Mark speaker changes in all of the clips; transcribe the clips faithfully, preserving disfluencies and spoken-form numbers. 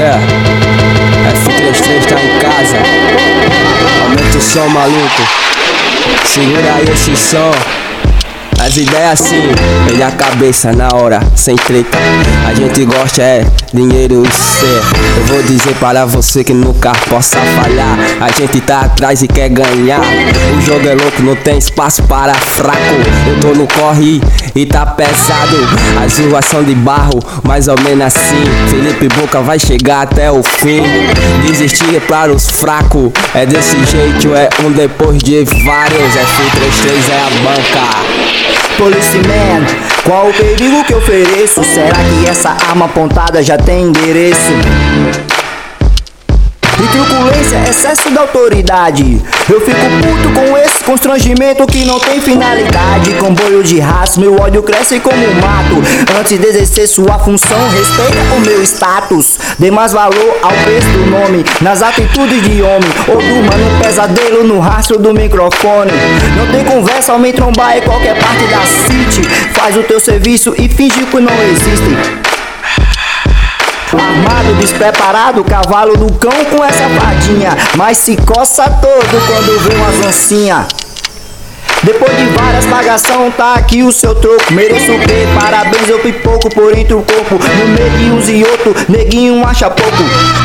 Speaker 1: Yeah, F trinta e três tá em casa. Aumenta o som, maluco. Segura aí esse som. As ideias assim, vem a cabeça na hora, sem treta. A gente gosta é dinheiro e ser. Eu vou dizer para você que nunca possa falhar. A gente tá atrás e quer ganhar. O jogo é louco, não tem espaço para fraco. Eu tô no corre e tá pesado. As ruas são de barro, mais ou menos assim. Felipe Boca vai chegar até o fim. Desistir é para os fracos. É desse jeito, é um depois de vários. F trinta e três é a banca.
Speaker 2: Policeman, qual o perigo que eu ofereço? Será que essa arma apontada já tem endereço? E truculência, excesso de autoridade. Eu fico puto com esse constrangimento que não tem finalidade. Comboio de raça, meu ódio cresce como um mato. Antes de exercer sua função, respeita o meu status. Dê mais valor ao preço do nome, nas atitudes de homem. Ou durma no pesadelo, no rastro do microfone. Não tem conversa ao me trombar em qualquer parte da city. Faz o teu serviço e finge que não existe. Armado, despreparado, cavalo do cão com essa fadinha. Mas se coça todo quando vê uma zoncinha. Depois de várias pagação, tá aqui o seu troco. Mereço o quê? Parabéns, eu pipoco por entre o corpo. No meio de uns e outro, neguinho acha pouco.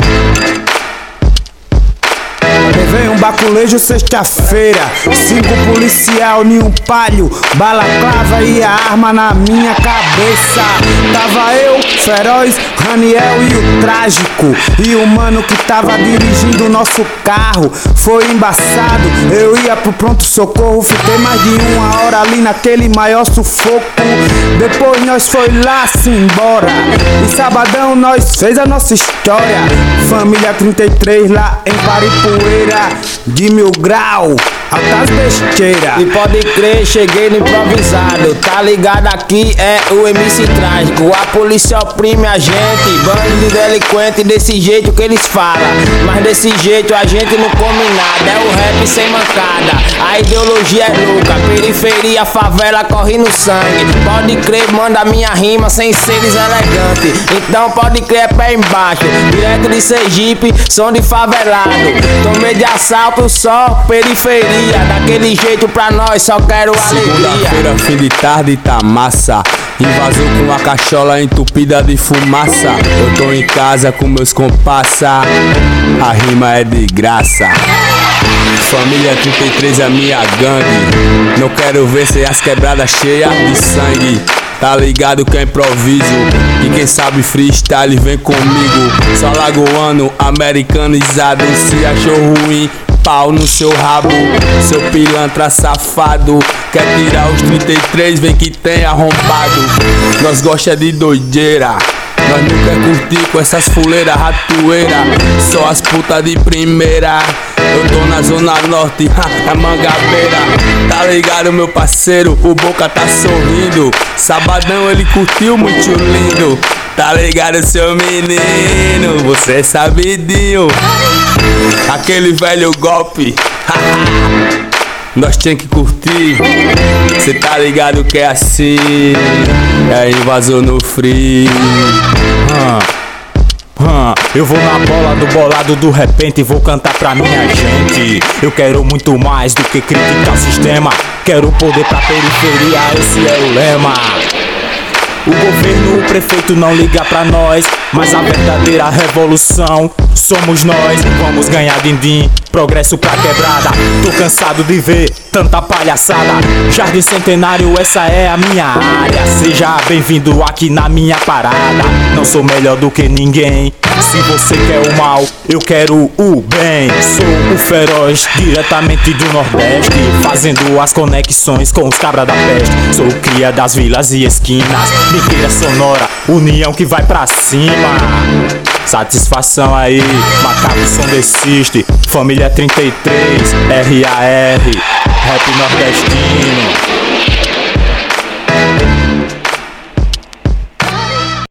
Speaker 3: Vem um baculejo sexta-feira, cinco policial, nenhum palho, balaclava e a arma na minha cabeça. Tava eu, Feroz, Raniel e o Trágico. E o mano que tava dirigindo o nosso carro foi embaçado. Eu ia pro pronto-socorro, fiquei mais de uma hora ali naquele maior sufoco. Depois nós foi lá se embora. E sabadão nós fez a nossa história. Família trinta e três lá em Paripueira, de mil grau, altas besteiras.
Speaker 1: E pode crer, cheguei no improvisado. Tá ligado, aqui é o M C Trágico. A polícia oprime a gente, bando de delinquente, desse jeito que eles falam. Mas desse jeito a gente não come nada. É o rap sem mancada, a ideologia é louca. Periferia, favela, corre no sangue. Pode crer, manda minha rima sem ser deselegante. Então pode crer, é pé embaixo, direto de Sergipe, som de favelado. Tomei de assalto, só periferia. Daquele jeito pra nós, só quero alegria.
Speaker 4: Segunda-feira, fim de tarde, tá massa. Invasou com a cachola entupida de fumaça. Eu tô em casa com meus compassa. A rima é de graça. Família trinta e três é minha gangue. Não quero ver sem as quebradas cheias de sangue. Tá ligado que é improviso, e quem sabe freestyle vem comigo. Só lagoano, americanizado. Se achou ruim, pau no seu rabo. Seu pilantra safado, quer tirar os trinta e três, vem que tem arrombado. Nós gosta de doideira, nós não quer curtir com essas fuleiras ratoeira. Só as putas de primeira. Eu tô na zona norte, na Mangabeira. Tá ligado, meu parceiro, o Boca tá sorrindo. Sabadão ele curtiu, muito lindo. Tá ligado, seu menino, você é sabidinho. Aquele velho golpe, nós tem que curtir. Cê tá ligado que é assim, é invasão no free.
Speaker 5: Hum. Hum, eu vou na bola do bolado do repente e vou cantar pra minha gente. Eu quero muito mais do que criticar o sistema. Quero poder pra periferia, esse é o lema. O governo, o prefeito não liga pra nós, mas a verdadeira revolução somos nós. Vamos ganhar din-din, progresso pra quebrada. Tô cansado de ver tanta palhaçada. Jardim Centenário, essa é a minha área. Seja bem-vindo aqui na minha parada. Não sou melhor do que ninguém. Se você quer o mal, eu quero o bem. Sou o Feroz, diretamente do Nordeste, fazendo as conexões com os cabras da peste. Sou cria das vilas e esquinas, mentira sonora, união que vai pra cima. Satisfação aí, macaco som desiste. Família trinta e três, R A R, rap nordestino.